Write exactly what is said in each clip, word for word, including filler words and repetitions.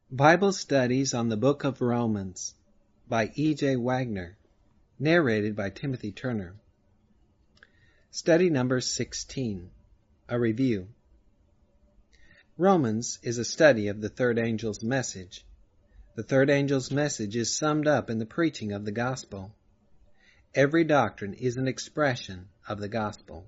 Bible Studies on the Book of Romans by E J Wagner, narrated by Timothy Turner. Study number sixteen, a review. Romans is a study of the third angel's message. The third angel's message is summed up in the preaching of the gospel. Every doctrine is an expression of the gospel.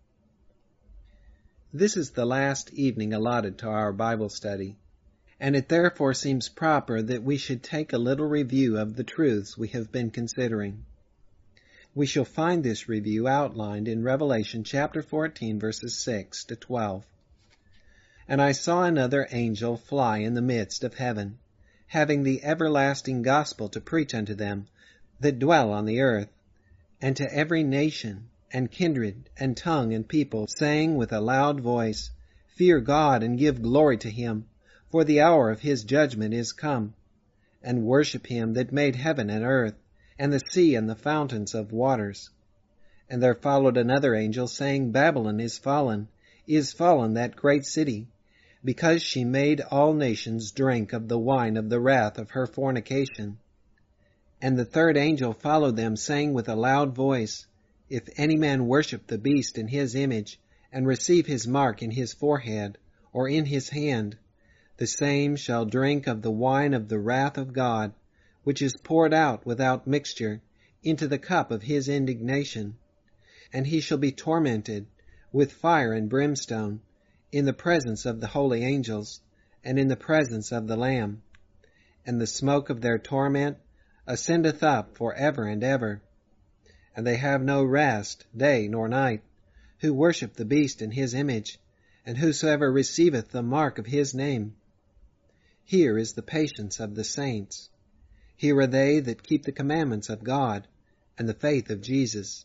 This is the last evening allotted to our Bible study, and it therefore seems proper that we should take a little review of the truths we have been considering. We shall find this review outlined in Revelation chapter fourteen, verses six to twelve. And I saw another angel fly in the midst of heaven, having the everlasting gospel to preach unto them that dwell on the earth, and to every nation, and kindred, and tongue, and people, saying with a loud voice, Fear God, and give glory to him, for the hour of his judgment is come, and worship him that made heaven and earth, and the sea and the fountains of waters. And there followed another angel, saying, Babylon is fallen, is fallen that great city, because she made all nations drink of the wine of the wrath of her fornication. And the third angel followed them, saying with a loud voice, If any man worship the beast in his image, and receive his mark in his forehead, or in his hand, the same shall drink of the wine of the wrath of God, which is poured out without mixture into the cup of his indignation. And he shall be tormented with fire and brimstone in the presence of the holy angels, and in the presence of the Lamb. And the smoke of their torment ascendeth up for ever and ever. And they have no rest, day nor night, who worship the beast in his image, and whosoever receiveth the mark of his name. Here is the patience of the saints. Here are they that keep the commandments of God and the faith of Jesus.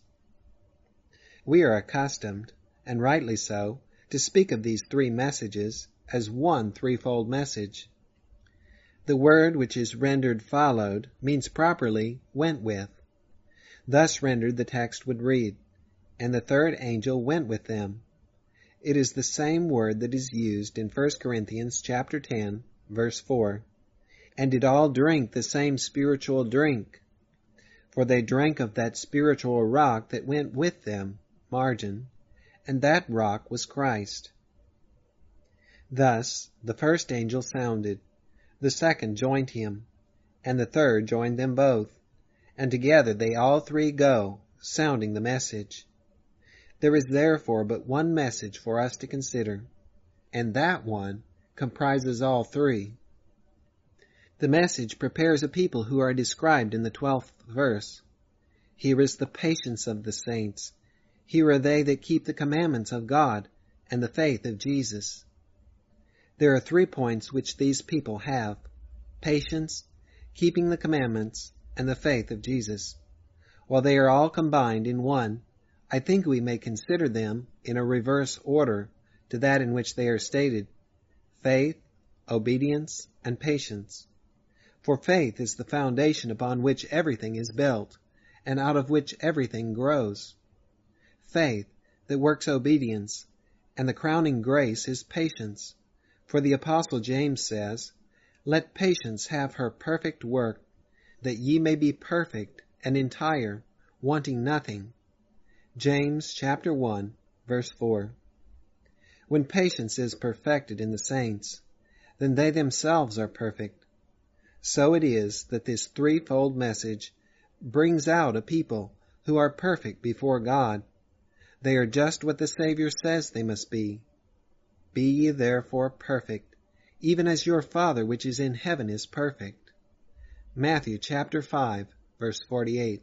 We are accustomed, and rightly so, to speak of these three messages as one threefold message. The word which is rendered followed means properly went with. Thus rendered the text would read, And the third angel went with them. It is the same word that is used in First Corinthians chapter ten, verse four, and did all drink the same spiritual drink, for they drank of that spiritual rock that went with them, margin, and that rock was Christ. Thus the first angel sounded, the second joined him, and the third joined them both, and together they all three go, sounding the message. There is therefore but one message for us to consider, and that one comprises all three. The message prepares a people who are described in the twelfth verse. Here is the patience of the saints. Here are they that keep the commandments of God and the faith of Jesus. There are three points which these people have: patience, keeping the commandments, and the faith of Jesus. While they are all combined in one, I think we may consider them in a reverse order to that in which they are stated: faith, obedience, and patience. For faith is the foundation upon which everything is built, and out of which everything grows. Faith that works obedience, and the crowning grace is patience. For the Apostle James says, Let patience have her perfect work, that ye may be perfect and entire, wanting nothing. James chapter one, verse four. When patience is perfected in the saints, then they themselves are perfect. So it is that this threefold message brings out a people who are perfect before God. They are just what the Savior says they must be. Be ye therefore perfect, even as your Father which is in heaven is perfect. Matthew chapter five, verse forty-eight.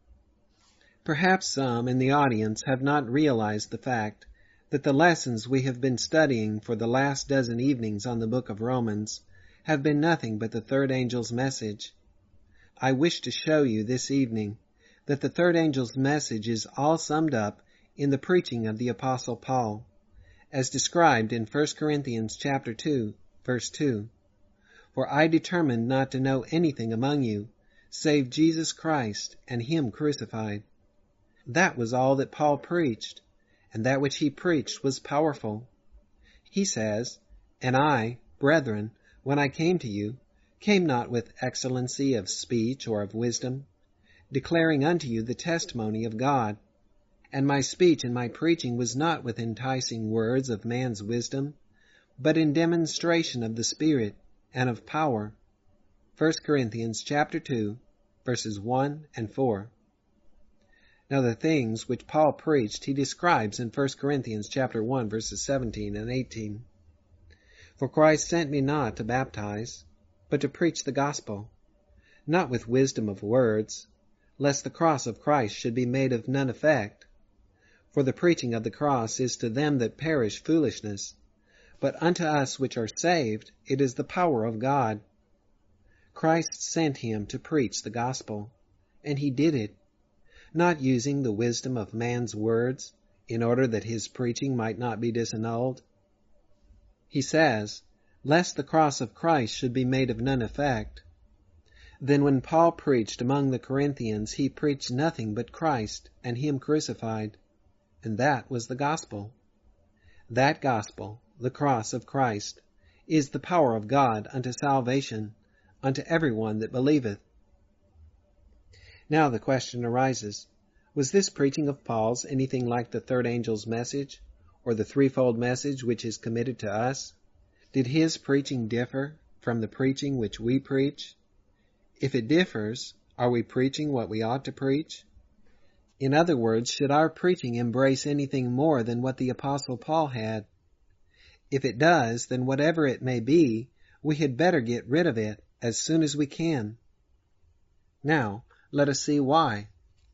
Perhaps some in the audience have not realized the fact that the lessons we have been studying for the last dozen evenings on the book of Romans have been nothing but the third angel's message. I wish to show you this evening that the third angel's message is all summed up in the preaching of the Apostle Paul, as described in First Corinthians chapter two, verse two. For I determined not to know anything among you, save Jesus Christ and him crucified. That was all that Paul preached, and that which he preached was powerful. He says, And I, brethren, when I came to you, came not with excellency of speech or of wisdom, declaring unto you the testimony of God. And my speech and my preaching was not with enticing words of man's wisdom, but in demonstration of the Spirit and of power. First Corinthians chapter two, verses one and four. Now the things which Paul preached he describes in First Corinthians chapter one, verses seventeen and eighteen. For Christ sent me not to baptize, but to preach the gospel, not with wisdom of words, lest the cross of Christ should be made of none effect. For the preaching of the cross is to them that perish foolishness, but unto us which are saved it is the power of God. Christ sent him to preach the gospel, and he did it, not using the wisdom of man's words, in order that his preaching might not be disannulled. He says, lest the cross of Christ should be made of none effect. Then when Paul preached among the Corinthians, he preached nothing but Christ and him crucified, and that was the gospel. That gospel, the cross of Christ, is the power of God unto salvation, unto every one that believeth. Now the question arises, was this preaching of Paul's anything like the third angel's message, or the threefold message which is committed to us? Did his preaching differ from the preaching which we preach? If it differs, are we preaching what we ought to preach? In other words, should our preaching embrace anything more than what the Apostle Paul had? If it does, then whatever it may be, we had better get rid of it as soon as we can. Now, let us see why.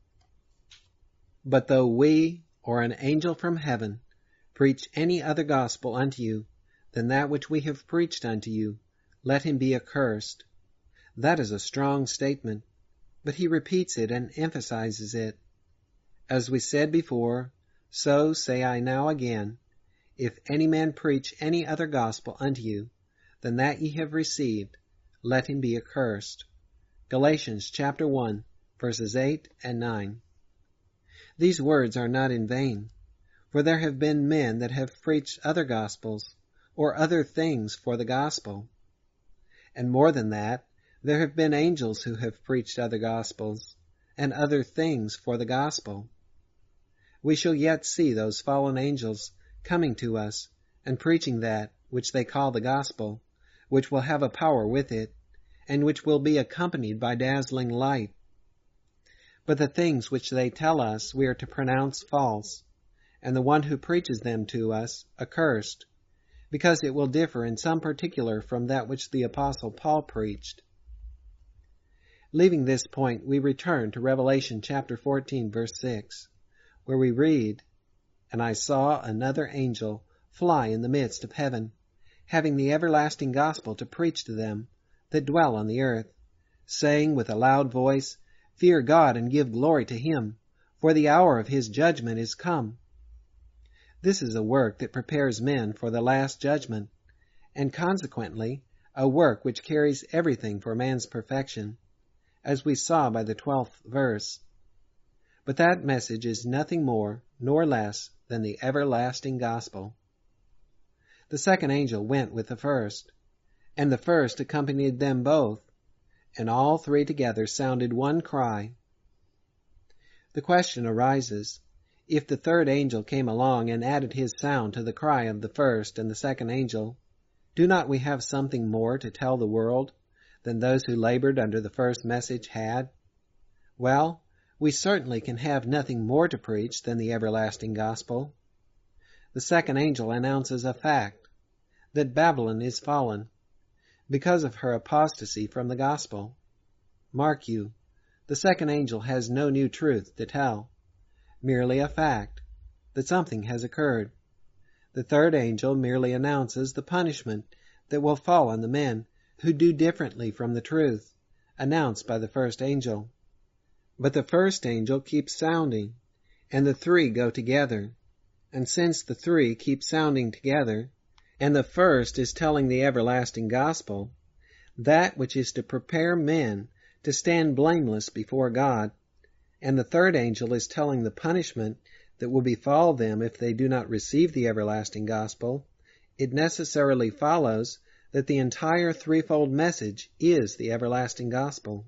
But though we, or an angel from heaven, preach any other gospel unto you than that which we have preached unto you, let him be accursed. That is a strong statement, but he repeats it and emphasizes it. As we said before, so say I now again, if any man preach any other gospel unto you than that ye have received, let him be accursed. Galatians chapter one, verses eight and nine. These words are not in vain, for there have been men that have preached other gospels, or other things for the gospel. And more than that, there have been angels who have preached other gospels, and other things for the gospel. We shall yet see those fallen angels coming to us, and preaching that which they call the gospel, which will have a power with it, and which will be accompanied by dazzling light. But the things which they tell us we are to pronounce false, and the one who preaches them to us accursed, because it will differ in some particular from that which the Apostle Paul preached. Leaving this point, we return to Revelation chapter fourteen, verse six, where we read, And I saw another angel fly in the midst of heaven, having the everlasting gospel to preach to them that dwell on the earth, saying with a loud voice, Fear God and give glory to him, for the hour of his judgment is come. This is a work that prepares men for the last judgment, and consequently a work which carries everything for man's perfection, as we saw by the twelfth verse. But that message is nothing more nor less than the everlasting gospel. The second angel went with the first, and the first accompanied them both, and all three together sounded one cry. The question arises, if the third angel came along and added his sound to the cry of the first and the second angel, do not we have something more to tell the world than those who labored under the first message had? Well, we certainly can have nothing more to preach than the everlasting gospel. The second angel announces a fact, that Babylon is fallen, because of her apostasy from the gospel. Mark you, the second angel has no new truth to tell, merely a fact, that something has occurred. The third angel merely announces the punishment that will fall on the men who do differently from the truth announced by the first angel. But the first angel keeps sounding, and the three go together. And since the three keep sounding together, and the first is telling the everlasting gospel, that which is to prepare men to stand blameless before God, and the third angel is telling the punishment that will befall them if they do not receive the everlasting gospel, it necessarily follows that the entire threefold message is the everlasting gospel.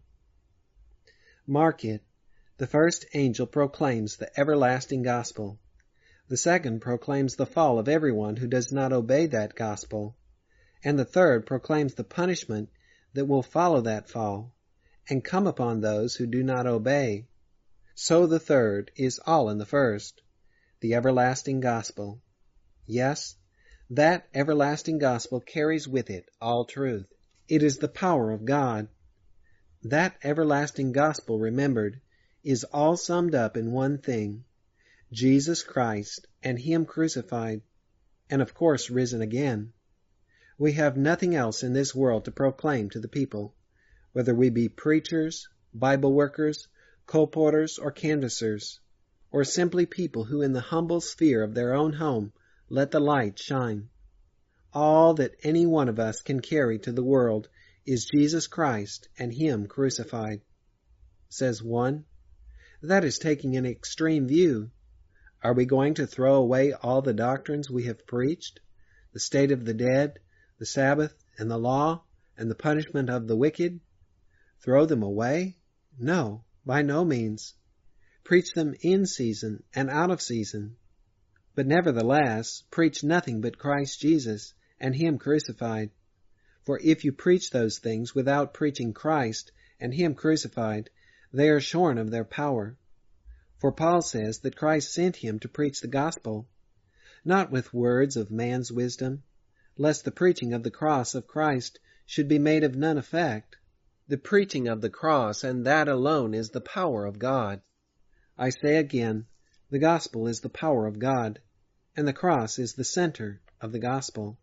Mark it. The first angel proclaims the everlasting gospel. The second proclaims the fall of everyone who does not obey that gospel. And the third proclaims the punishment that will follow that fall and come upon those who do not obey. So the third is all in the first, the everlasting gospel. Yes, that everlasting gospel carries with it all truth. It is the power of God. That everlasting gospel, remembered, is all summed up in one thing, Jesus Christ and Him crucified, and of course risen again. We have nothing else in this world to proclaim to the people, whether we be preachers, Bible workers, colporteurs, or canvassers, or simply people who in the humble sphere of their own home let the light shine. All that any one of us can carry to the world is Jesus Christ and Him crucified. Says one, that is taking an extreme view. Are we going to throw away all the doctrines we have preached? The state of the dead, the Sabbath, and the law, and the punishment of the wicked? Throw them away? No, by no means. Preach them in season and out of season. But nevertheless, preach nothing but Christ Jesus and Him crucified. For if you preach those things without preaching Christ and Him crucified, they are shorn of their power. For Paul says that Christ sent him to preach the gospel, not with words of man's wisdom, lest the preaching of the cross of Christ should be made of none effect. The preaching of the cross, and that alone, is the power of God. I say again, the gospel is the power of God, and the cross is the center of the gospel.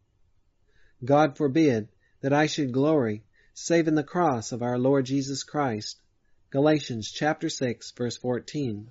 God forbid that I should glory save in the cross of our Lord Jesus Christ. Galatians chapter six, verse fourteen.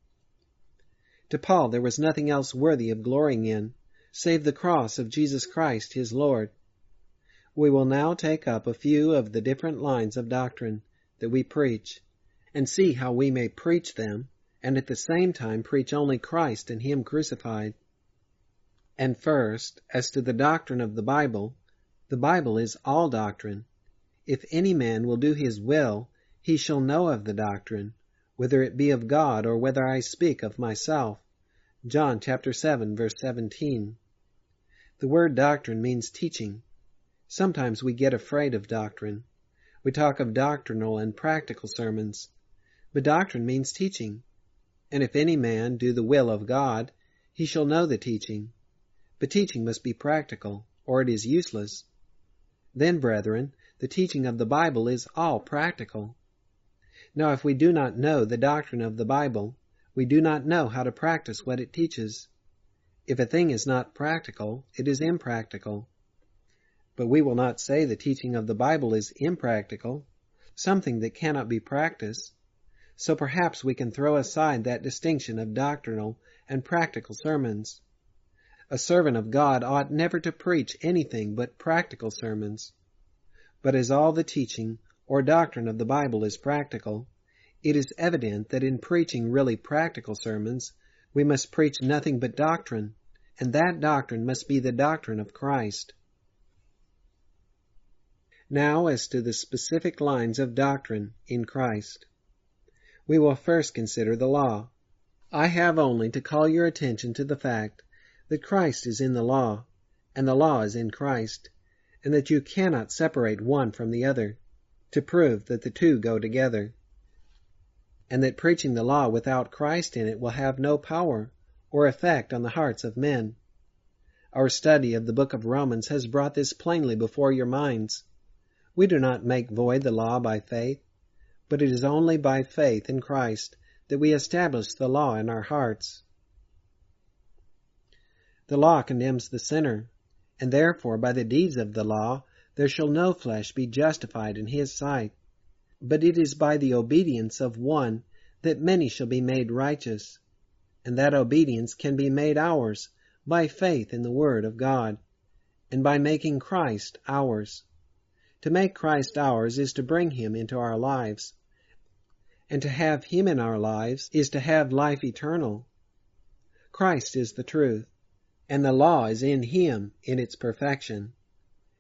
To Paul there was nothing else worthy of glorying in, save the cross of Jesus Christ his Lord. We will now take up a few of the different lines of doctrine that we preach, and see how we may preach them, and at the same time preach only Christ and Him crucified. And first, as to the doctrine of the Bible, the Bible is all doctrine. If any man will do his will, he shall know of the doctrine, whether it be of God or whether I speak of myself. John chapter seven, verse seventeen. The word doctrine means teaching. Sometimes we get afraid of doctrine. We talk of doctrinal and practical sermons. But doctrine means teaching. And if any man do the will of God, he shall know the teaching. But teaching must be practical, or it is useless. Then, brethren, the teaching of the Bible is all practical. Now, if we do not know the doctrine of the Bible, we do not know how to practice what it teaches. If a thing is not practical, it is impractical. But we will not say the teaching of the Bible is impractical, something that cannot be practiced. So perhaps we can throw aside that distinction of doctrinal and practical sermons. A servant of God ought never to preach anything but practical sermons. But as all the teaching or doctrine of the Bible is practical, it is evident that in preaching really practical sermons, we must preach nothing but doctrine, and that doctrine must be the doctrine of Christ. Now, as to the specific lines of doctrine in Christ. We will first consider the law. I have only to call your attention to the fact that Christ is in the law, and the law is in Christ, and that you cannot separate one from the other, to prove that the two go together, and that preaching the law without Christ in it will have no power or effect on the hearts of men. Our study of the book of Romans has brought this plainly before your minds. We do not make void the law by faith, but it is only by faith in Christ that we establish the law in our hearts. The law condemns the sinner, and therefore by the deeds of the law there shall no flesh be justified in his sight. But it is by the obedience of one that many shall be made righteous, and that obedience can be made ours by faith in the Word of God, and by making Christ ours. To make Christ ours is to bring Him into our lives, and to have Him in our lives is to have life eternal. Christ is the truth, and the law is in Him in its perfection.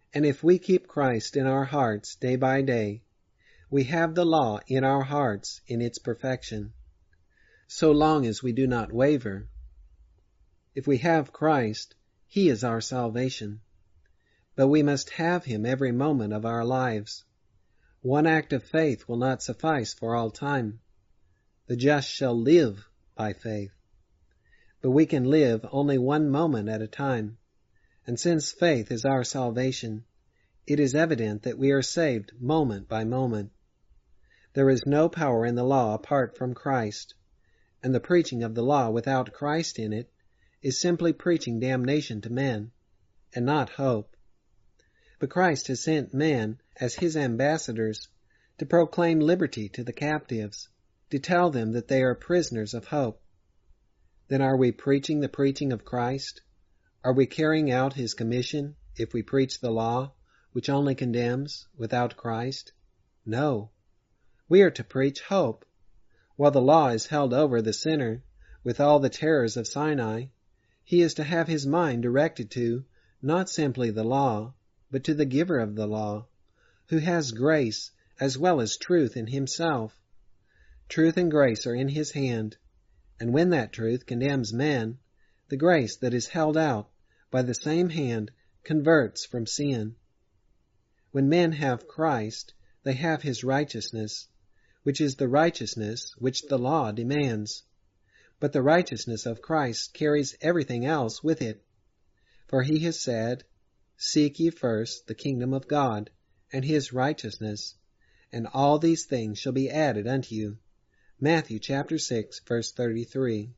And if we keep Christ in our hearts day by day, we have the law in our hearts in its perfection, so long as we do not waver. If we have Christ, He is our salvation. But we must have Him every moment of our lives. One act of faith will not suffice for all time. The just shall live by faith. But we can live only one moment at a time. And since faith is our salvation, it is evident that we are saved moment by moment. There is no power in the law apart from Christ, and the preaching of the law without Christ in it is simply preaching damnation to men, and not hope. But Christ has sent men as His ambassadors to proclaim liberty to the captives, to tell them that they are prisoners of hope. Then are we preaching the preaching of Christ? Are we carrying out His commission if we preach the law, which only condemns, without Christ? No. We are to preach hope. While the law is held over the sinner with all the terrors of Sinai, he is to have his mind directed to not simply the law, but to the giver of the law, who has grace as well as truth in Himself. Truth and grace are in His hand, and when that truth condemns man, the grace that is held out by the same hand converts from sin. When men have Christ, they have His righteousness, which is the righteousness which the law demands. But the righteousness of Christ carries everything else with it. For He has said, "Seek ye first the kingdom of God, and His righteousness, and all these things shall be added unto you." Matthew chapter six, verse thirty-three.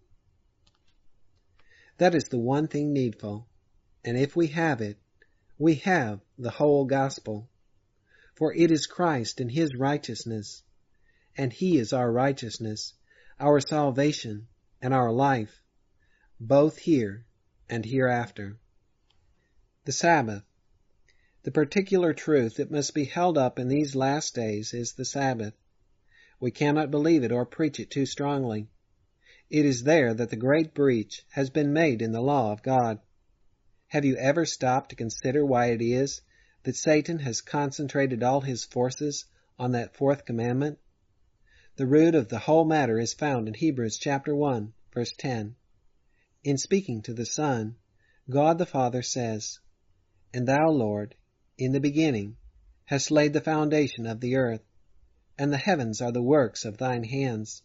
That is the one thing needful, and if we have it, we have the whole gospel. For it is Christ and His righteousness, and He is our righteousness, our salvation, and our life, both here and hereafter. The Sabbath. The particular truth that must be held up in these last days is the Sabbath. We cannot believe it or preach it too strongly. It is there that the great breach has been made in the law of God. Have you ever stopped to consider why it is that Satan has concentrated all his forces on that fourth commandment? The root of the whole matter is found in Hebrews chapter one, verse ten. In speaking to the Son, God the Father says, "And thou, Lord, in the beginning, hast laid the foundation of the earth, and the heavens are the works of thine hands."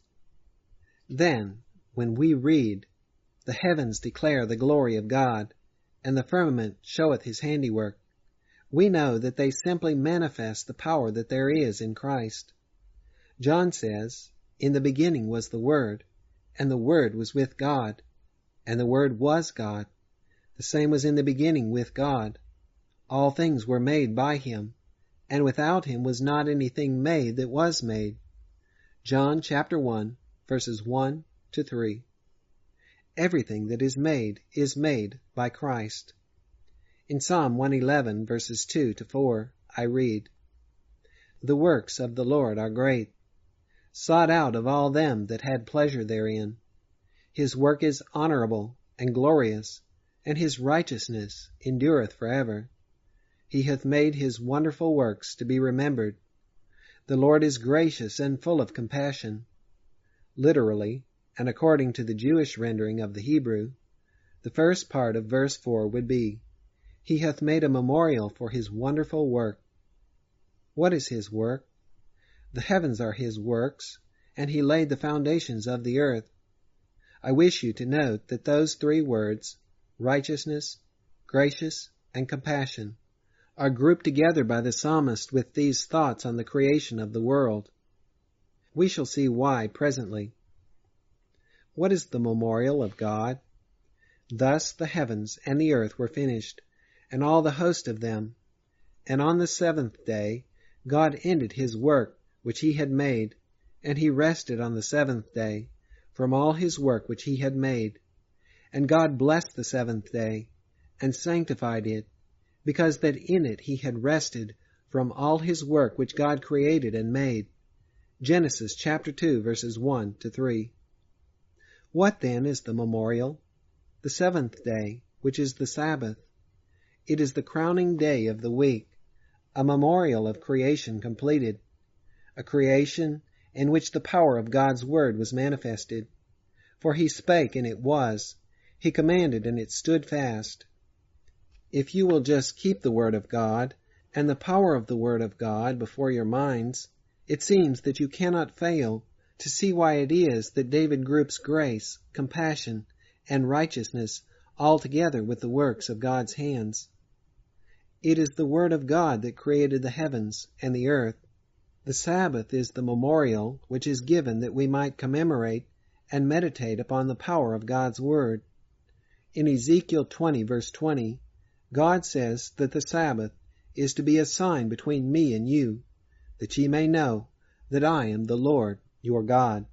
Then, when we read, "The heavens declare the glory of God, and the firmament showeth His handiwork," we know that they simply manifest the power that there is in Christ. John says, "In the beginning was the Word, and the Word was with God, and the Word was God. The same was in the beginning with God. All things were made by Him, and without Him was not anything made that was made." John chapter one, verses one to three. Everything that is made is made by Christ. In Psalm one eleven, verses two to four, I read, "The works of the Lord are great, sought out of all them that had pleasure therein. His work is honorable and glorious, and His righteousness endureth forever. He hath made His wonderful works to be remembered. The Lord is gracious and full of compassion." Literally, and according to the Jewish rendering of the Hebrew, the first part of verse four would be, "He hath made a memorial for His wonderful work." What is His work? The heavens are His works, and He laid the foundations of the earth. I wish you to note that those three words, righteousness, gracious, and compassion, are grouped together by the psalmist with these thoughts on the creation of the world. We shall see why presently. What is the memorial of God? Thus the heavens and the earth were finished, and all the host of them. And on the seventh day God ended His work which He had made, and He rested on the seventh day from all His work which He had made. And God blessed the seventh day, and sanctified it, because that in it He had rested from all His work which God created and made. Genesis chapter two, verses one to three. What then is the memorial? The seventh day, which is the Sabbath. It is the crowning day of the week, a memorial of creation completed, a creation in which the power of God's word was manifested. For he spake, and it was. He commanded, and it stood fast. If you will just keep the word of God and the power of the word of God before your minds, it seems that you cannot fail to see why it is that David groups grace, compassion, and righteousness all together with the works of God's hands. It is the word of God that created the heavens and the earth. The Sabbath is the memorial which is given that we might commemorate and meditate upon the power of God's word. In Ezekiel twenty, verse twenty, God says that the Sabbath is to be a sign between me and you, that ye may know that I am the Lord your God.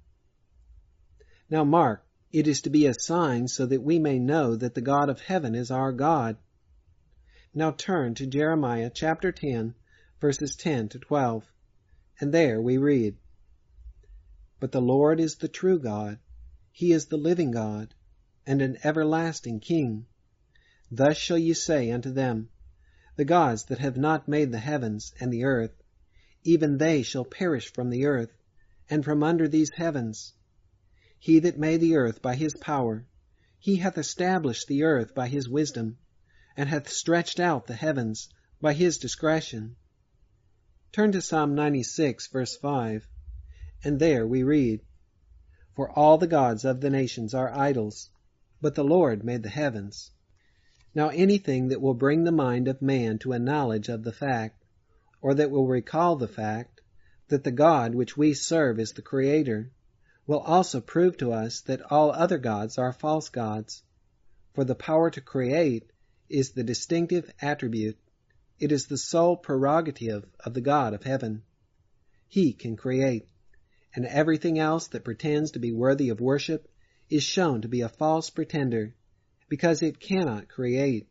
Now mark, it is to be a sign so that we may know that the God of heaven is our God. Now turn to Jeremiah chapter ten, verses ten to twelve, and there we read, But the Lord is the true God, he is the living God, and an everlasting King. Thus shall ye say unto them, The gods that have not made the heavens and the earth, even they shall perish from the earth, and from under these heavens. He that made the earth by his power, he hath established the earth by his wisdom, and hath stretched out the heavens by his discretion. Turn to Psalm ninety-six, verse five, and there we read, For all the gods of the nations are idols, but the Lord made the heavens. Now anything that will bring the mind of man to a knowledge of the fact, or that will recall the fact, that the God which we serve is the Creator, will also prove to us that all other gods are false gods. For the power to create is the distinctive attribute. It is the sole prerogative of the God of heaven. He can create, and everything else that pretends to be worthy of worship is shown to be a false pretender, because it cannot create.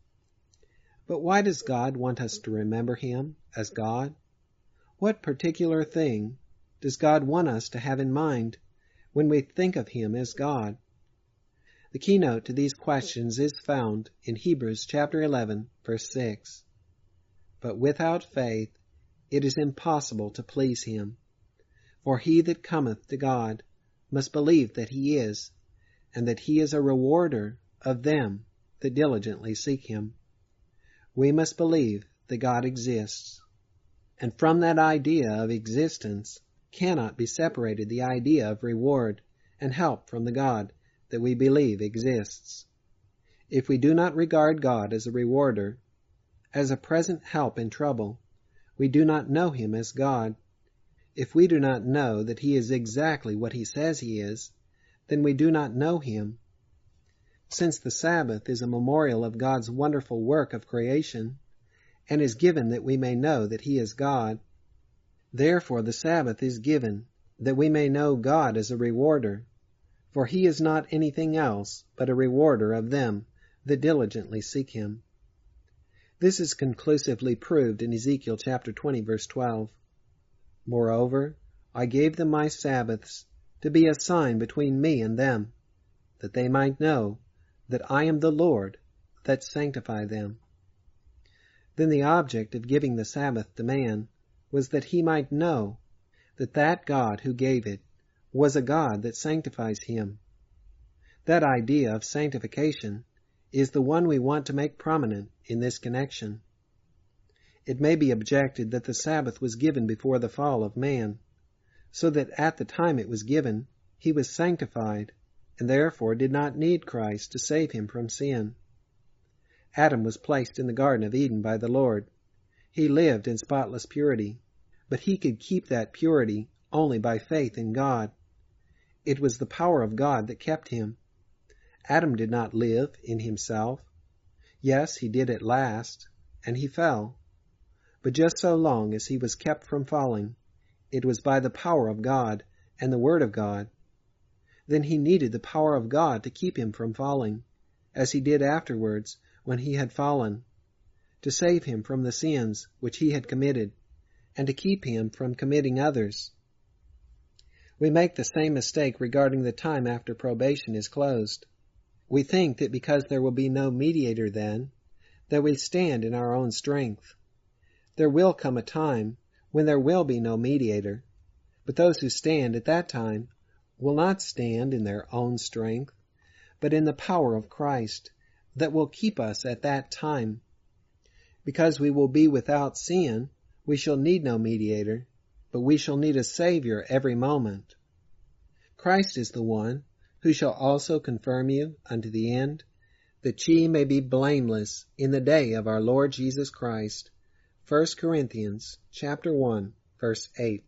But why does God want us to remember him as God? What particular thing does God want us to have in mind when we think of him as God? The keynote to these questions is found in Hebrews chapter eleven, verse six. But without faith it is impossible to please him. For he that cometh to God must believe that he is, and that he is a rewarder of them that diligently seek him. We must believe that God exists, and from that idea of existence cannot be separated the idea of reward and help from the God that we believe exists. If we do not regard God as a rewarder, as a present help in trouble, we do not know him as God. If we do not know that he is exactly what he says he is, then we do not know him. Since the Sabbath is a memorial of God's wonderful work of creation, and is given that we may know that he is God, therefore the Sabbath is given that we may know God as a rewarder, for he is not anything else but a rewarder of them that diligently seek him. This is conclusively proved in Ezekiel chapter twenty, verse twelve. Moreover, I gave them my Sabbaths to be a sign between me and them, that they might know that I am the Lord that sanctify them. Then the object of giving the Sabbath to man was that he might know that that God who gave it was a God that sanctifies him. That idea of sanctification is the one we want to make prominent in this connection. It may be objected that the Sabbath was given before the fall of man, so that at the time it was given, he was sanctified, and therefore did not need Christ to save him from sin. Adam was placed in the Garden of Eden by the Lord. He lived in spotless purity, but he could keep that purity only by faith in God. It was the power of God that kept him. Adam did not live in himself. Yes, he did at last, and he fell. But just so long as he was kept from falling, it was by the power of God and the Word of God. Then he needed the power of God to keep him from falling, as he did afterwards when he had fallen, to save him from the sins which he had committed, and to keep him from committing others. We make the same mistake regarding the time after probation is closed. We think that because there will be no mediator then, that we stand in our own strength. There will come a time when there will be no mediator, but those who stand at that time will not stand in their own strength, but in the power of Christ that will keep us at that time. Because we will be without sin, we shall need no mediator, but we shall need a Savior every moment. Christ is the one who shall also confirm you unto the end, that ye may be blameless in the day of our Lord Jesus Christ. First Corinthians chapter one, verse eight.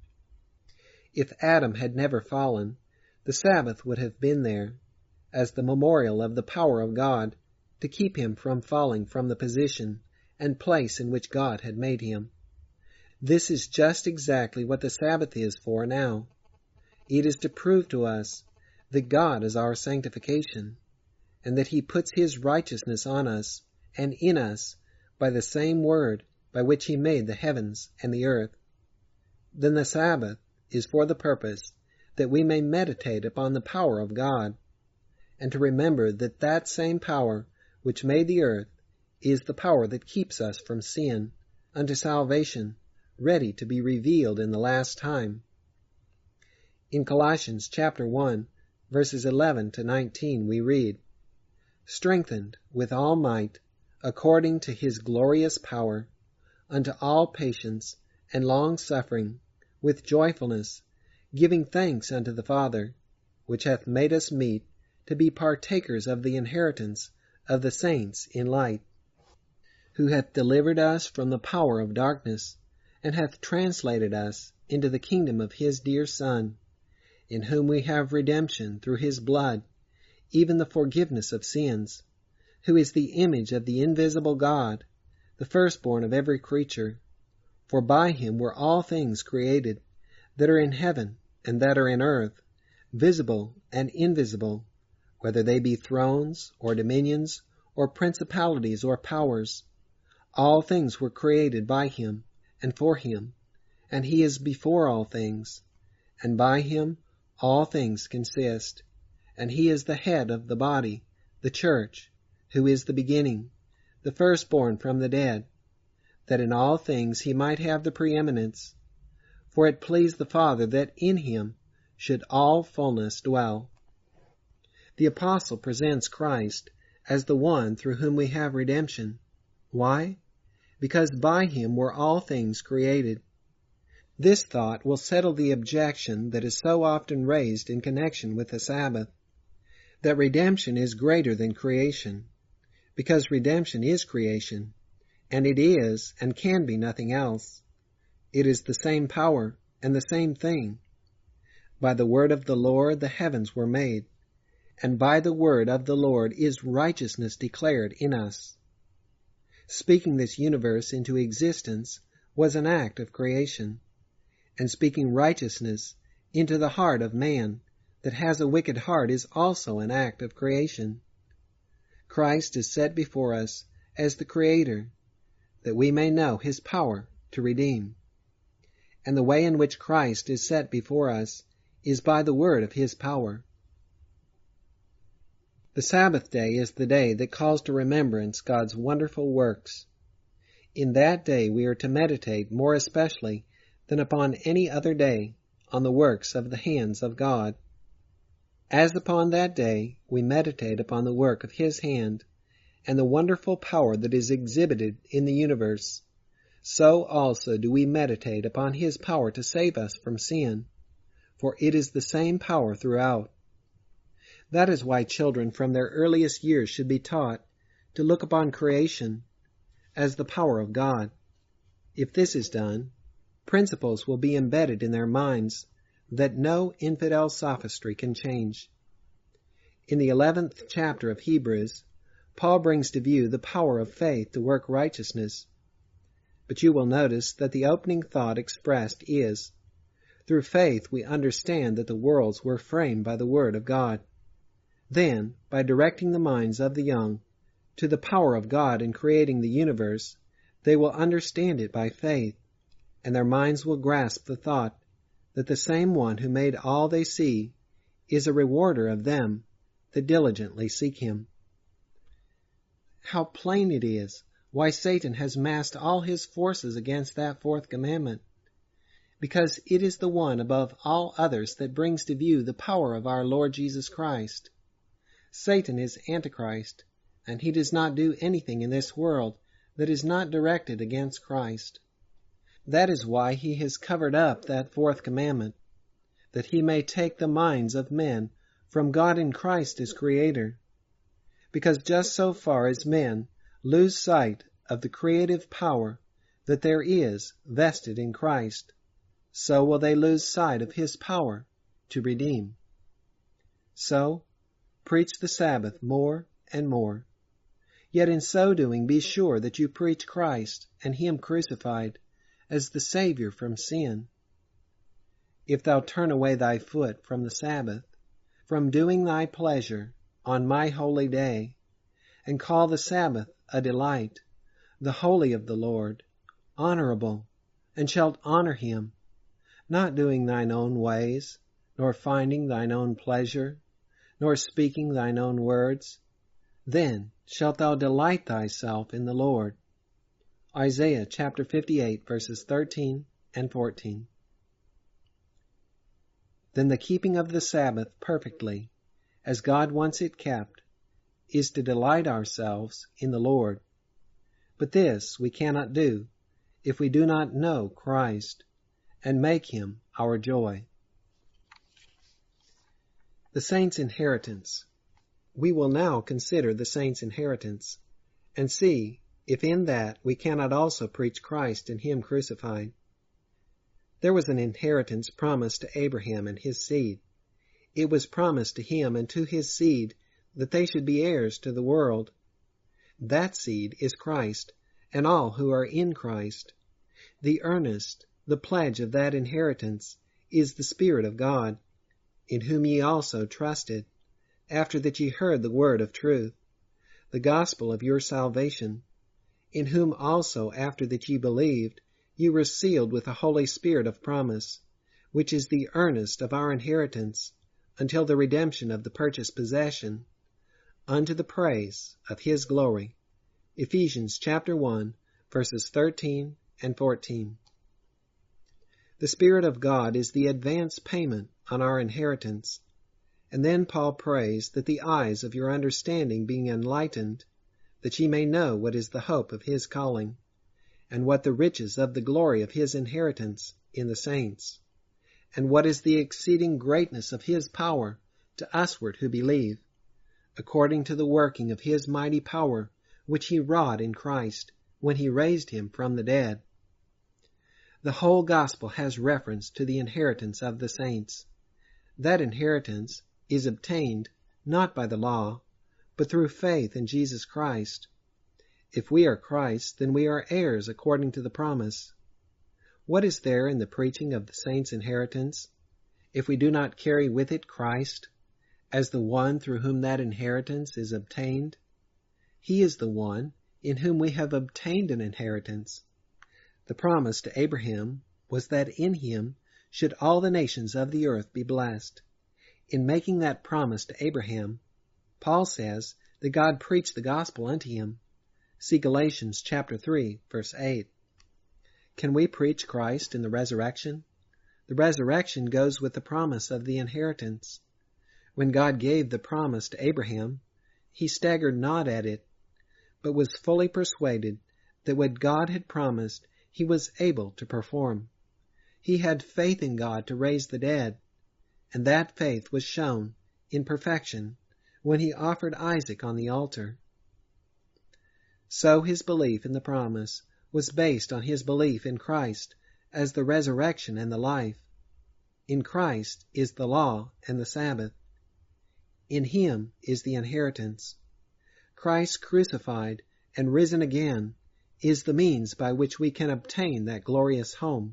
If Adam had never fallen, the Sabbath would have been there, as the memorial of the power of God to keep him from falling from the position and place in which God had made him. This is just exactly what the Sabbath is for now. It is to prove to us that God is our sanctification, and that he puts his righteousness on us and in us by the same word by which he made the heavens and the earth. Then the Sabbath is for the purpose that we may meditate upon the power of God, and to remember that that same power which made the earth is the power that keeps us from sin unto salvation, ready to be revealed in the last time. In Colossians chapter one, verses eleven to nineteen, we read, "Strengthened with all might, according to his glorious power, unto all patience and long-suffering, with joyfulness, giving thanks unto the Father, which hath made us meet to be partakers of the inheritance of the saints in light, who hath delivered us from the power of darkness, and hath translated us into the kingdom of his dear Son, in whom we have redemption through his blood, even the forgiveness of sins, who is the image of the invisible God, the firstborn of every creature. For by him were all things created, that are in heaven and that are in earth, visible and invisible, whether they be thrones or dominions or principalities or powers. All things were created by him and for him, and he is before all things, and by him all things consist. And he is the head of the body, the church, who is the beginning, the firstborn from the dead, that in all things he might have the preeminence. For it pleased the Father that in him should all fullness dwell." The apostle presents Christ as the one through whom we have redemption. Why? Because by him were all things created. This thought will settle the objection that is so often raised in connection with the Sabbath, that redemption is greater than creation, because redemption is creation, and it is and can be nothing else. It is the same power and the same thing. By the word of the Lord the heavens were made, and by the word of the Lord is righteousness declared in us. Speaking this universe into existence was an act of creation, and speaking righteousness into the heart of man that has a wicked heart is also an act of creation. Christ is set before us as the Creator, that we may know his power to redeem. And the way in which Christ is set before us is by the word of his power. The Sabbath day is the day that calls to remembrance God's wonderful works. In that day we are to meditate more especially than upon any other day on the works of the hands of God. As upon that day we meditate upon the work of his hand and the wonderful power that is exhibited in the universe, so also do we meditate upon his power to save us from sin, for it is the same power throughout. That is why children from their earliest years should be taught to look upon creation as the power of God. If this is done, principles will be embedded in their minds that no infidel sophistry can change. In the eleventh chapter of Hebrews, Paul brings to view the power of faith to work righteousness. But you will notice that the opening thought expressed is, through faith we understand that the worlds were framed by the word of God. Then, by directing the minds of the young to the power of God in creating the universe, they will understand it by faith, and their minds will grasp the thought that the same one who made all they see is a rewarder of them that diligently seek him. How plain it is why Satan has massed all his forces against that fourth commandment, because it is the one above all others that brings to view the power of our Lord Jesus Christ. Satan is Antichrist, and he does not do anything in this world that is not directed against Christ. That is why he has covered up that fourth commandment, that he may take the minds of men from God in Christ as Creator. Because just so far as men lose sight of the creative power that there is vested in Christ, so will they lose sight of his power to redeem. So, preach the Sabbath more and more. Yet in so doing be sure that you preach Christ and him crucified as the Savior from sin. If thou turn away thy foot from the Sabbath, from doing thy pleasure on my holy day, and call the Sabbath a delight, the holy of the Lord, honorable, and shalt honor him, not doing thine own ways, nor finding thine own pleasure, nor speaking thine own words, then shalt thou delight thyself in the Lord. Isaiah chapter fifty-eight, verses thirteen and fourteen. Then the keeping of the Sabbath perfectly, as God wants it kept, is to delight ourselves in the Lord. But this we cannot do if we do not know Christ and make him our joy. The saints' inheritance. We will now consider the saints' inheritance and see if in that we cannot also preach Christ and him crucified. There was an inheritance promised to Abraham and his seed. It was promised to him and to his seed that they should be heirs to the world. That seed is Christ, and all who are in Christ. The earnest, the pledge of that inheritance is the Spirit of God, in whom ye also trusted, after that ye heard the word of truth, the gospel of your salvation, in whom also after that ye believed, ye were sealed with the Holy Spirit of promise, which is the earnest of our inheritance, until the redemption of the purchased possession, unto the praise of his glory. Ephesians chapter one, verses thirteen and fourteen. The Spirit of God is the advance payment on our inheritance. And then Paul prays that the eyes of your understanding being enlightened, that ye may know what is the hope of his calling, and what the riches of the glory of his inheritance in the saints, and what is the exceeding greatness of his power to usward who believe, according to the working of his mighty power, which he wrought in Christ, when he raised him from the dead. The whole gospel has reference to the inheritance of the saints. That inheritance is obtained not by the law, but through faith in Jesus Christ. If we are Christ's, then we are heirs according to the promise. What is there in the preaching of the saints' inheritance, if we do not carry with it Christ, as the one through whom that inheritance is obtained? He is the one in whom we have obtained an inheritance. The promise to Abraham was that in him should all the nations of the earth be blessed. In making that promise to Abraham, Paul says that God preached the gospel unto him. See Galatians chapter three, verse eight. Can we preach Christ in the resurrection? The resurrection goes with the promise of the inheritance. When God gave the promise to Abraham, he staggered not at it, but was fully persuaded that what God had promised he was able to perform. He had faith in God to raise the dead, and that faith was shown in perfection when he offered Isaac on the altar. So his belief in the promise was based on his belief in Christ as the resurrection and the life. In Christ is the law and the Sabbath. In him is the inheritance. Christ crucified and risen again is the means by which we can obtain that glorious home.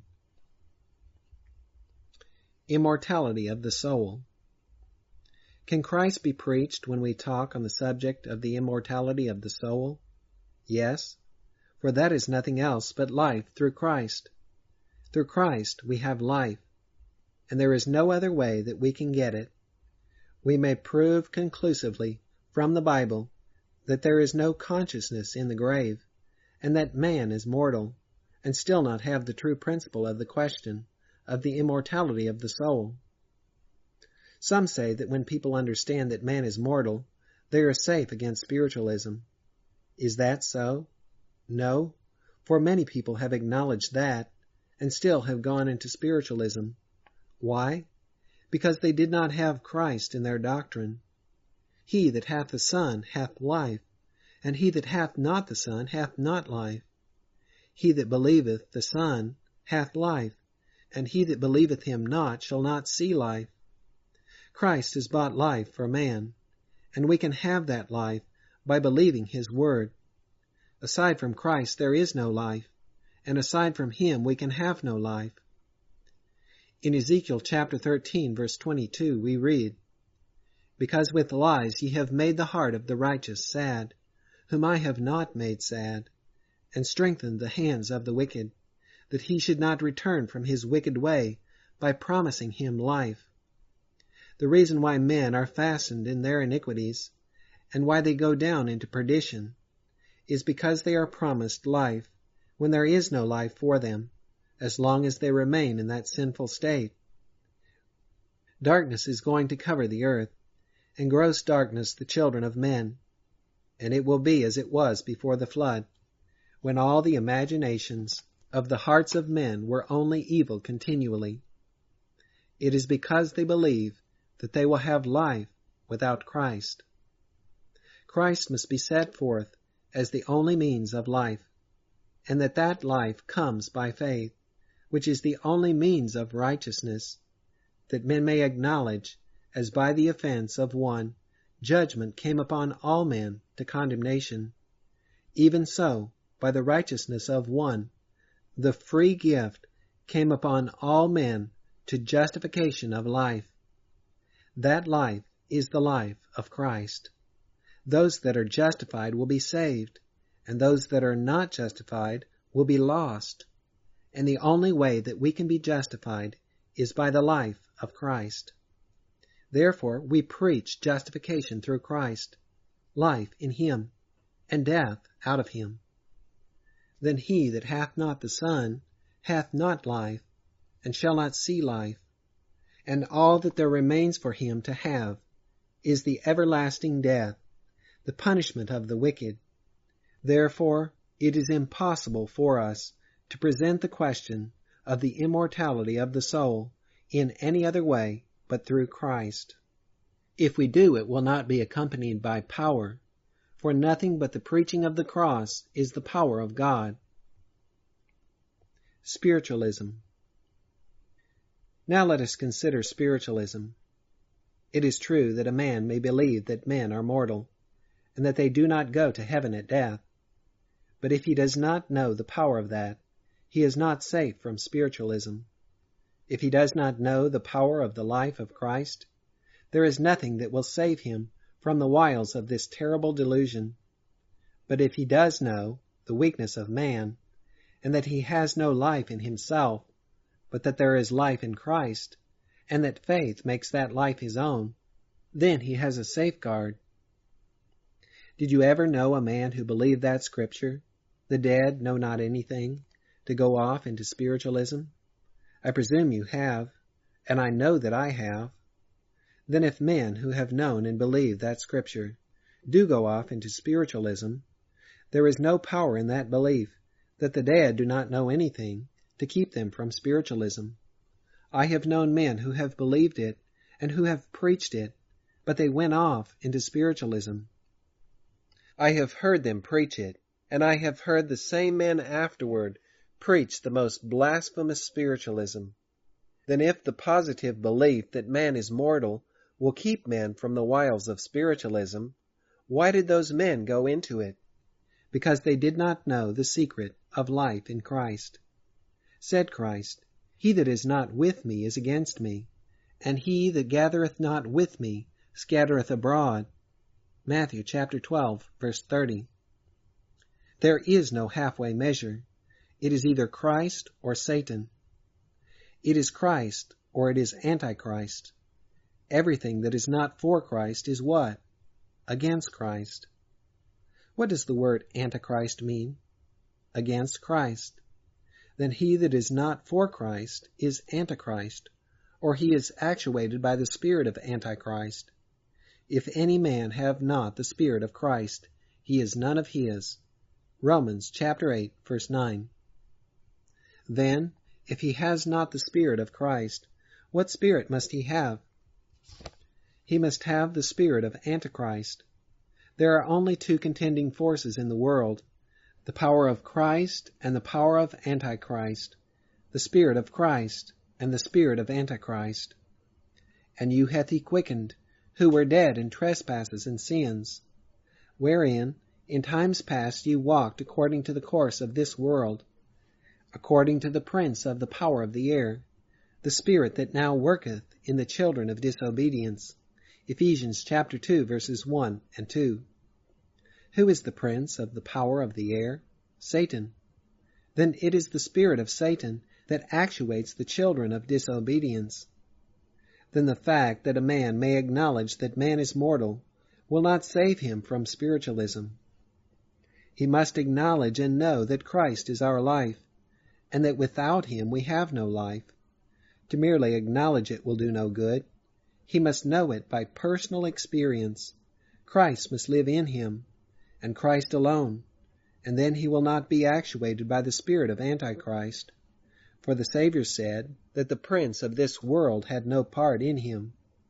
Immortality of the soul. Can Christ be preached when we talk on the subject of the immortality of the soul? Yes, for that is nothing else but life through Christ. Through Christ we have life, and there is no other way that we can get it. We may prove conclusively from the Bible that there is no consciousness in the grave, and that man is mortal, and still not have the true principle of the question of the immortality of the soul. Some say that when people understand that man is mortal, they are safe against spiritualism. Is that so? No, for many people have acknowledged that, and still have gone into spiritualism. Why? Because they did not have Christ in their doctrine. He that hath the Son hath life, and he that hath not the Son hath not life. He that believeth the Son hath life, and he that believeth him not shall not see life. Christ has bought life for man, and we can have that life by believing his word. Aside from Christ there is no life, and aside from him we can have no life. In Ezekiel chapter thirteen, verse twenty-two, we read, Because with lies ye have made the heart of the righteous sad, whom I have not made sad, and strengthened the hands of the wicked, that he should not return from his wicked way, by promising him life. The reason why men are fastened in their iniquities, and why they go down into perdition, is because they are promised life, when there is no life for them, as long as they remain in that sinful state. Darkness is going to cover the earth, and gross darkness the children of men, and it will be as it was before the flood, when all the imaginations of the hearts of men were only evil continually. It is because they believe that they will have life without Christ. Christ must be set forth as the only means of life, and that that life comes by faith, which is the only means of righteousness, that men may acknowledge, as by the offense of one, judgment came upon all men to condemnation, even so, by the righteousness of one, the free gift came upon all men to justification of life. That life is the life of Christ. Those that are justified will be saved, and those that are not justified will be lost. And the only way that we can be justified is by the life of Christ. Therefore, we preach justification through Christ, life in him, and death out of him. Then he that hath not the Son hath not life, and shall not see life, and all that there remains for him to have is the everlasting death, the punishment of the wicked. Therefore, it is impossible for us to present the question of the immortality of the soul in any other way but through Christ. If we do, it will not be accompanied by power, for nothing but the preaching of the cross is the power of God. Spiritualism. Now let us consider spiritualism. It is true that a man may believe that men are mortal, and that they do not go to heaven at death. But if he does not know the power of that, he is not safe from spiritualism. If he does not know the power of the life of Christ, there is nothing that will save him from the wiles of this terrible delusion. But if he does know the weakness of man, and that he has no life in himself, but that there is life in Christ, and that faith makes that life his own, then he has a safeguard. Did you ever know a man who believed that scripture, "The dead know not anything," to go off into spiritualism? I presume you have, and I know that I have. Then if men who have known and believed that scripture do go off into spiritualism, there is no power in that belief that the dead do not know anything to keep them from spiritualism. I have known men who have believed it and who have preached it, but they went off into spiritualism. I have heard them preach it, and I have heard the same men afterward preach the most blasphemous spiritualism. Then if the positive belief that man is mortal will keep men from the wiles of spiritualism, why did those men go into it? Because they did not know the secret of life in Christ. Said Christ, "He that is not with me is against me, and he that gathereth not with me scattereth abroad." Matthew chapter twelve, verse thirty. There is no halfway measure. It is either Christ or Satan. It is Christ or it is Antichrist. Everything that is not for Christ is what? Against Christ. What does the word Antichrist mean? Against Christ. Then he that is not for Christ is Antichrist, or he is actuated by the spirit of Antichrist. If any man have not the Spirit of Christ, he is none of his. Romans chapter eight, verse nine. Then, if he has not the Spirit of Christ, what spirit must he have? He must have the spirit of Antichrist. There are only two contending forces in the world, the power of Christ and the power of Antichrist, the Spirit of Christ and the spirit of Antichrist. And you hath he quickened, who were dead in trespasses and sins, wherein in times past you walked according to the course of this world, according to the prince of the power of the air, the spirit that now worketh in the children of disobedience. Ephesians chapter two, verses one and two. Who is the prince of the power of the air? Satan. Then it is the spirit of Satan that actuates the children of disobedience. Then the fact that a man may acknowledge that man is mortal will not save him from spiritualism. He must acknowledge and know that Christ is our life, and that without him we have no life. To merely acknowledge it will do no good. He must know it by personal experience. Christ must live in him, and Christ alone, and then he will not be actuated by the spirit of Antichrist. For the Savior said that the prince of this world had no part in him.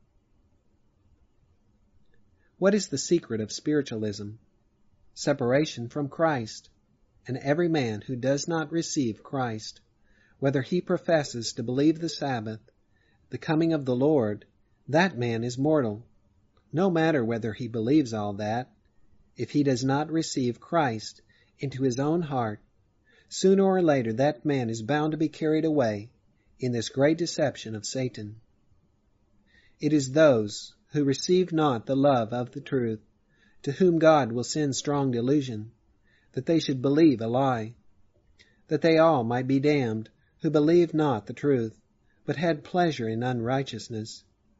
What is the secret of spiritualism? Separation from Christ. And every man who does not receive Christ, whether he professes to believe the Sabbath, the coming of the Lord, that man is mortal. No matter whether he believes all that, if he does not receive Christ into his own heart, sooner or later that man is bound to be carried away in this great deception of Satan. It is those who receive not the love of the truth, to whom God will send strong delusion, that they should believe a lie, that they all might be damned, who believed not the truth, but had pleasure in unrighteousness.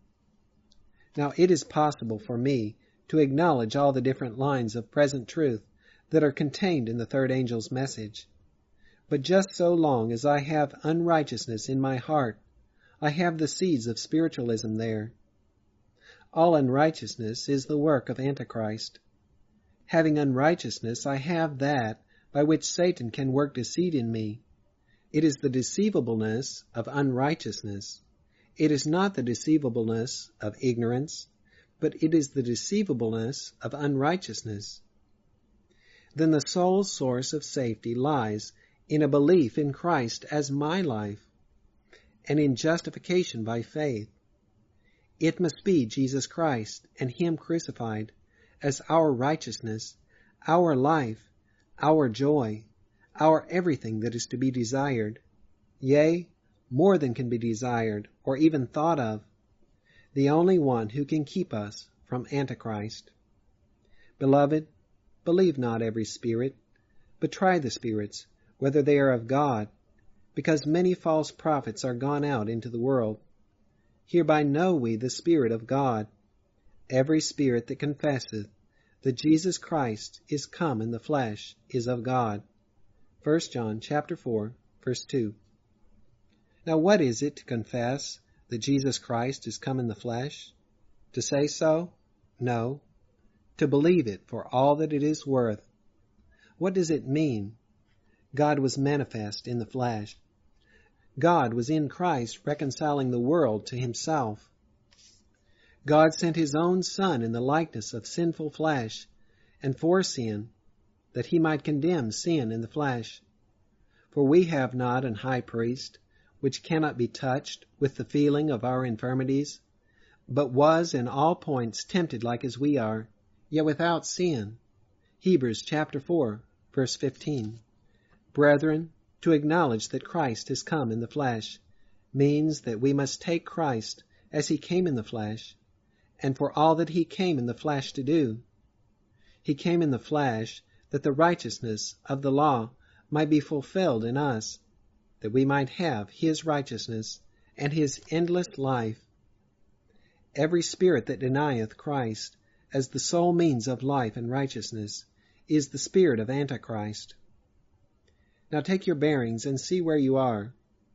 Now it is possible for me to acknowledge all the different lines of present truth that are contained in the third angel's message. But just so long as I have unrighteousness in my heart, I have the seeds of spiritualism there. All unrighteousness is the work of Antichrist. Having unrighteousness, I have that by which Satan can work deceit in me. It is the deceivableness of unrighteousness. It is not the deceivableness of ignorance, but it is the deceivableness of unrighteousness. Then the sole source of safety lies in a belief in Christ as my life, and in justification by faith. It must be Jesus Christ and Him crucified as our righteousness, our life, our joy, our everything that is to be desired, yea, more than can be desired or even thought of, the only one who can keep us from Antichrist. Beloved, believe not every spirit, but try the spirits, whether they are of God, because many false prophets are gone out into the world. Hereby know we the Spirit of God. Every spirit that confesseth that Jesus Christ is come in the flesh is of God. First John chapter four, verse two. Now what is it to confess that Jesus Christ is come in the flesh? To say so? No. To believe it for all that it is worth. What does it mean? God was manifest in the flesh. God was in Christ reconciling the world to Himself. God sent His own Son in the likeness of sinful flesh, and for sin, that He might condemn sin in the flesh. For we have not an high priest, which cannot be touched with the feeling of our infirmities, but was in all points tempted like as we are, yet without sin. Hebrews chapter four, verse fifteen. Brethren, to acknowledge that Christ has come in the flesh means that we must take Christ as He came in the flesh, and for all that He came in the flesh to do. He came in the flesh that the righteousness of the law might be fulfilled in us, that we might have His righteousness and His endless life. Every spirit that denieth Christ as the sole means of life and righteousness is the spirit of Antichrist. Now take your bearings and see where you are.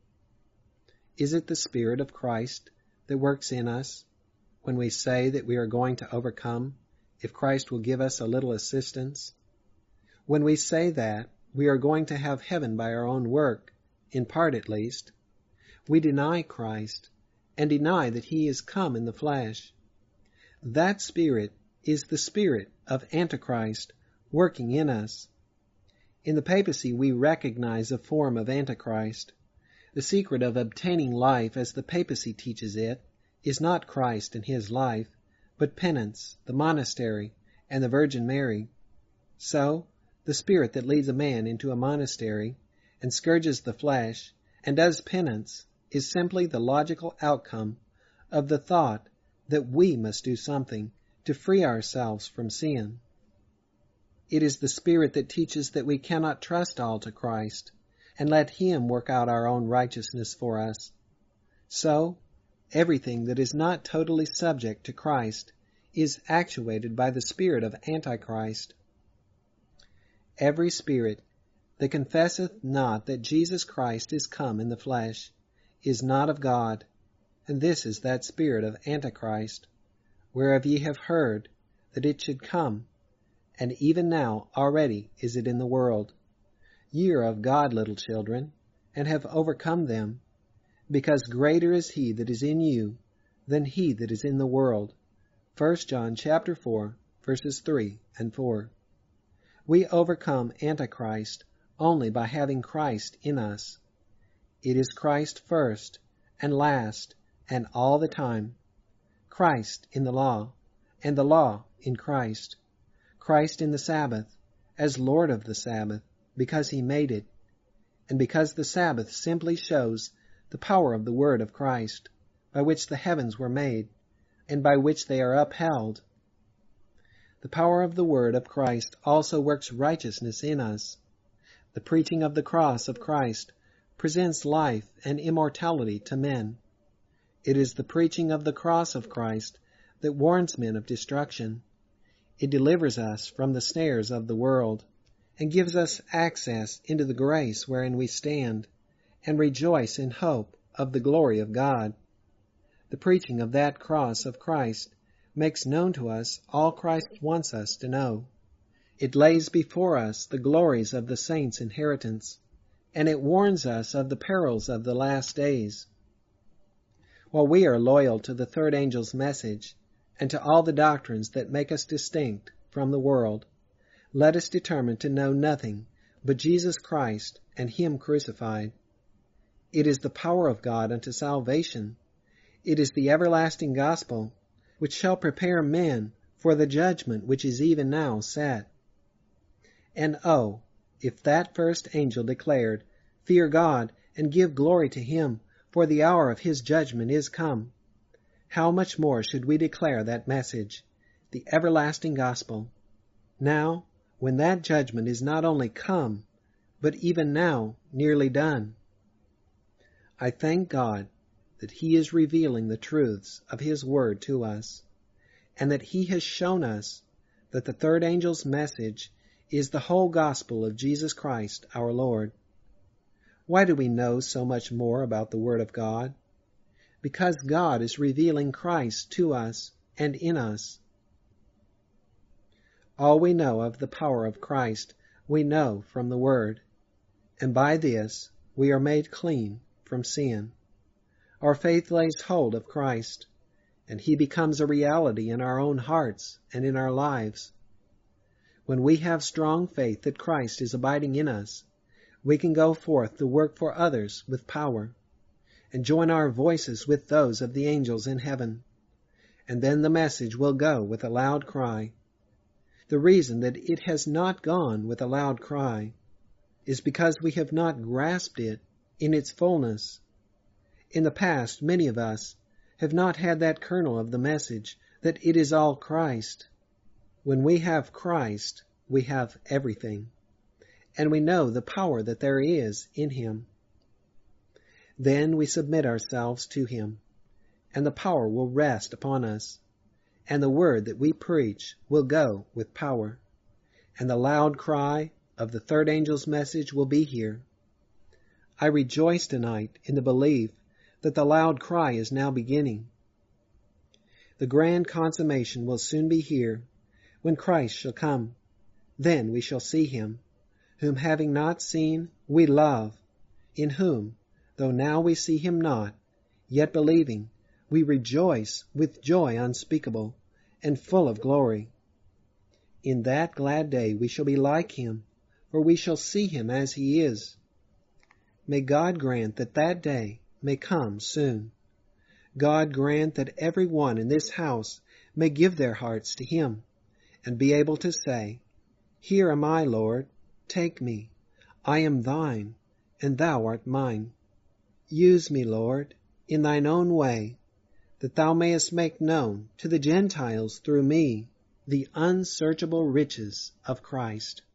Is it the Spirit of Christ that works in us when we say that we are going to overcome if Christ will give us a little assistance? When we say that we are going to have heaven by our own work, in part at least, we deny Christ and deny that he is come in the flesh. That spirit is the spirit of Antichrist working in us. In the papacy we recognize a form of Antichrist. The secret of obtaining life as the papacy teaches it is not Christ and his life, but penance, the monastery, and the Virgin Mary. So, the spirit that leads a man into a monastery and scourges the flesh and does penance is simply the logical outcome of the thought that we must do something to free ourselves from sin. It is the spirit that teaches that we cannot trust all to Christ and let him work out our own righteousness for us. So, everything that is not totally subject to Christ is actuated by the spirit of Antichrist. Every spirit that confesseth not that Jesus Christ is come in the flesh is not of God, and this is that spirit of Antichrist, whereof ye have heard that it should come, and even now already is it in the world. Ye are of God, little children, and have overcome them, because greater is he that is in you than he that is in the world. First John chapter four, verses three and four. We overcome Antichrist only by having Christ in us. It is Christ first and last and all the time. Christ in the law, and the law in Christ. Christ in the Sabbath, as Lord of the Sabbath, because he made it, and because the Sabbath simply shows the power of the word of Christ, by which the heavens were made, and by which they are upheld. The power of the word of Christ also works righteousness in us. The preaching of the cross of Christ presents life and immortality to men. It is the preaching of the cross of Christ that warns men of destruction. It delivers us from the snares of the world, and gives us access into the grace wherein we stand, and rejoice in hope of the glory of God. The preaching of that cross of Christ makes known to us all Christ wants us to know. It lays before us the glories of the saints' inheritance, and it warns us of the perils of the last days. While we are loyal to the third angel's message, and to all the doctrines that make us distinct from the world, let us determine to know nothing but Jesus Christ and him crucified. It is the power of God unto salvation. It is the everlasting gospel, which shall prepare men for the judgment which is even now set. And oh, if that first angel declared, "Fear God, and give glory to him, for the hour of his judgment is come," how much more should we declare that message, the everlasting gospel, now, when that judgment is not only come, but even now nearly done. I thank God that he is revealing the truths of his word to us, and that he has shown us that the third angel's message is the whole gospel of Jesus Christ our Lord. Why do we know so much more about the Word of God? Because God is revealing Christ to us and in us. All we know of the power of Christ we know from the Word, and by this we are made clean from sin. Our faith lays hold of Christ, and he becomes a reality in our own hearts and in our lives. When we have strong faith that Christ is abiding in us, we can go forth to work for others with power, and join our voices with those of the angels in heaven, and then the message will go with a loud cry. The reason that it has not gone with a loud cry is because we have not grasped it in its fullness. In the past, many of us have not had that kernel of the message that it is all Christ. When we have Christ, we have everything, and we know the power that there is in him. Then we submit ourselves to him, and the power will rest upon us, and the word that we preach will go with power, and the loud cry of the third angel's message will be here. I rejoice tonight in the belief that the loud cry is now beginning. The grand consummation will soon be here, when Christ shall come. Then we shall see him, whom having not seen we love, in whom, though now we see him not, yet believing, we rejoice with joy unspeakable and full of glory. In that glad day we shall be like him, for we shall see him as he is. May God grant that that day may come soon. God grant that every one in this house may give their hearts to him, and be able to say, Here am I, Lord, take me. I am thine, and thou art mine. Use me, Lord, in thine own way, that thou mayest make known to the Gentiles through me the unsearchable riches of Christ.